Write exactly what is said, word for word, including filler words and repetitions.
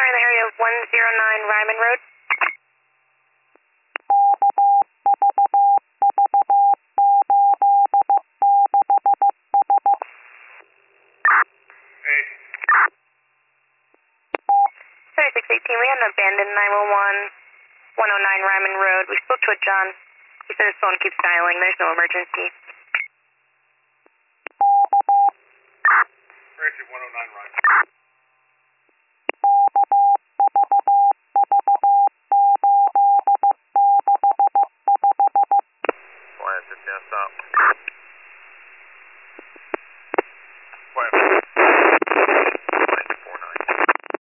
are in the area of one zero nine Ryman Road. Hey. thirty-six eighteen, we had an abandoned nine one one, one oh nine Ryman Road. We spoke to a John. He said his phone keeps dialing. There's no emergency. Richard, one oh nine Ryman.